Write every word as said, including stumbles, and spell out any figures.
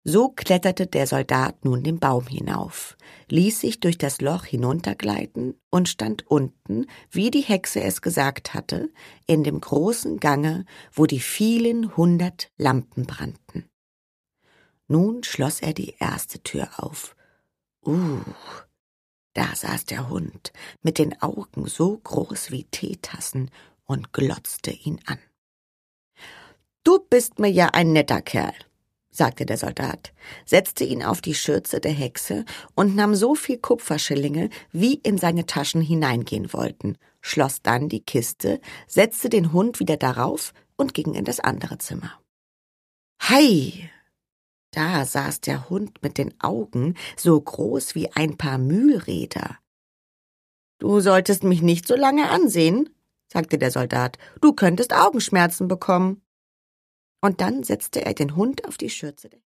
So kletterte der Soldat nun den Baum hinauf, ließ sich durch das Loch hinuntergleiten und stand unten, wie die Hexe es gesagt hatte, in dem großen Gange, wo die vielen hundert Lampen brannten. Nun schloss er die erste Tür auf. Uh, da saß der Hund mit den Augen so groß wie Teetassen und glotzte ihn an. »Du bist mir ja ein netter Kerl«, sagte der Soldat, setzte ihn auf die Schürze der Hexe und nahm so viel Kupferschillinge, wie in seine Taschen hineingehen wollten, schloss dann die Kiste, setzte den Hund wieder darauf und ging in das andere Zimmer. Hei! Da saß der Hund mit den Augen so groß wie ein paar Mühlräder. »Du solltest mich nicht so lange ansehen«, sagte der Soldat, »du könntest Augenschmerzen bekommen.« Und dann setzte er den Hund auf die Schürze.